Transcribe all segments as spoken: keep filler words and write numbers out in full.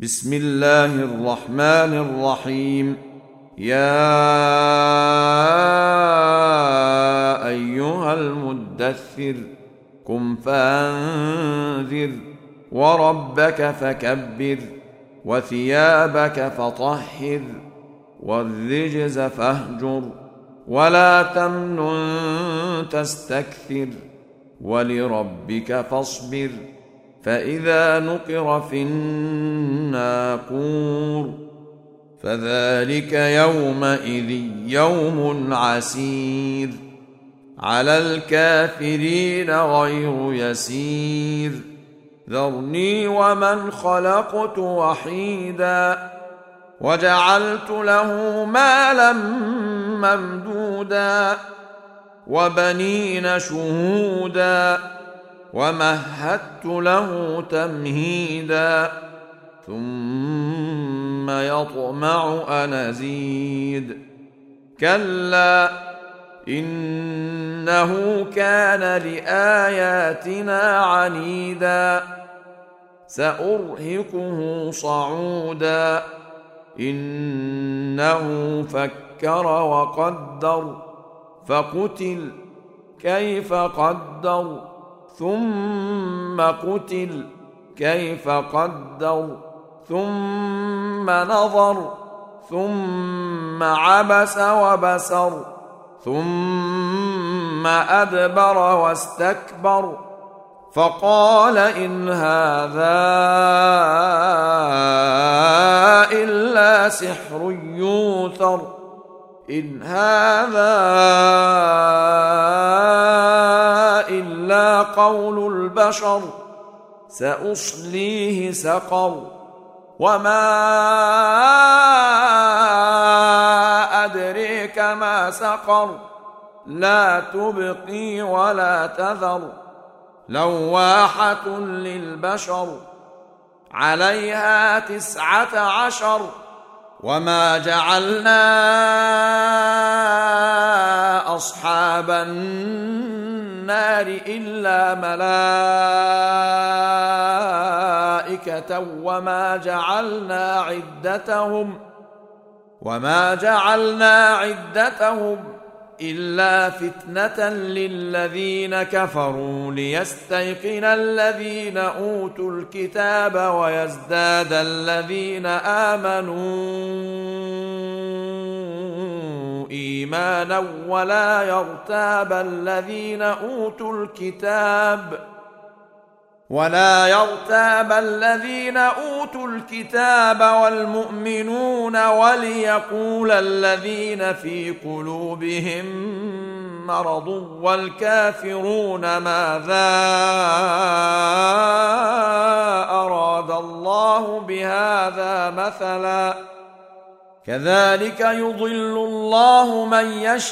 بسم الله الرحمن الرحيم. يا أيها المدثر قم فأنذر وربك فكبر وثيابك فطهر والرجز فاهجر ولا تمنن تستكثر ولربك فاصبر فإذا نقر في الناقور فذلك يومئذ يوم عسير على الكافرين غير يسير. ذرني ومن خلقت وحيدا وجعلت له مالا ممدودا وبنين شهودا ومهدت له تمهيدا ثم يطمع أن أزيد. كلا إنه كان لآياتنا عنيدا سأرهقه صعودا إنه فكر وقدر فقتل كيف قدر ثم قتل كيف قدر ثم نظر ثم عبس وبسر ثم أدبر واستكبر فقال إن هذا إلا سحر يوثر إن هذا إلا قول البشر سأصليه سقر وما أدريك ما سقر لا تبقي ولا تذر لواحة للبشر عليها تسعة عشر وما جعلنا أصحاب النار إلا ملائكة وما جعلنا عدتهم وما جعلنا عدتهم إلا فتنة للذين كفروا ليستيقن الذين أوتوا الكتاب ويزداد الذين آمنوا إيمانا ولا يرتاب الذين أوتوا الكتاب ولا يرتاب الذين أوتوا الكتاب والمؤمنون وليقول الذين في قلوبهم مرض والكافرون ماذا أراد الله بهذا مثلا كذلك يضل الله من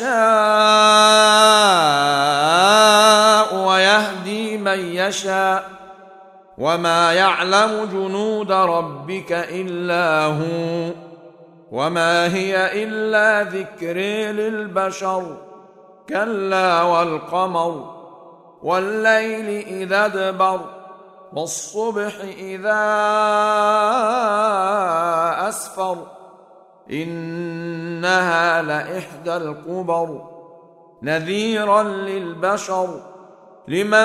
يشاء ويهدي من يشاء وما يعلم جنود ربك إلا هو وما هي إلا ذكر للبشر. كلا والقمر والليل إذا ادبر والصبح إذا أسفر إنها لإحدى الكبر نذيرا للبشر لمن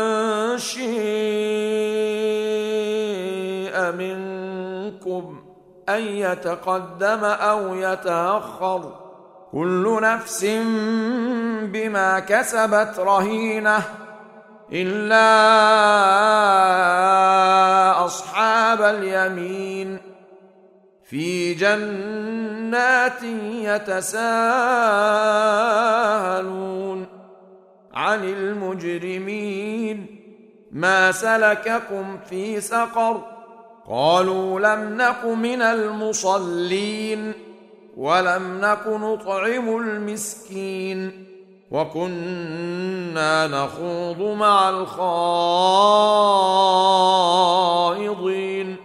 شاء منكم أن يتقدم أو يتأخر كل نفس بما كسبت رهينة إلا أصحاب اليمين في جنات يتساءلون عن المجرمين ما سلككم في سقر قالوا لم نك من المصلين ولم نك نطعم المسكين وكنا نخوض مع الخائضين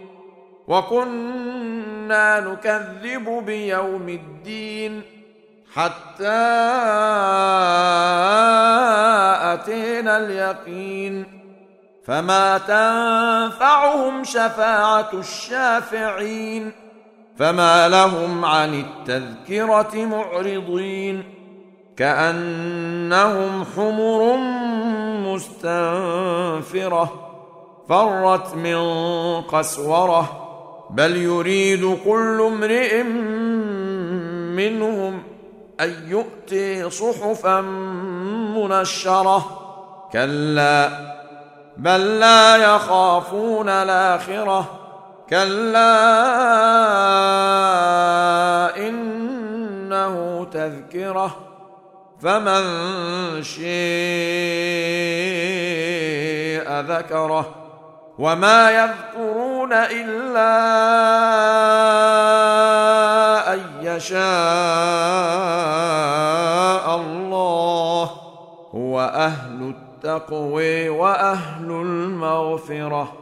وكنا نكذب بيوم الدين حتى أتينا اليقين فما تنفعهم شفاعة الشافعين فما لهم عن التذكرة معرضين كأنهم حمر مستنفرة فرت من قسورة بل يريد كل امرئ منهم أن يؤتي صحفا منشرة كلا بل لا يخافون الآخرة كلا إنه تذكرة فمن شاء ذكره وما يذكرون إلا أن يشاء الله هو أهل التقوى وأهل المغفرة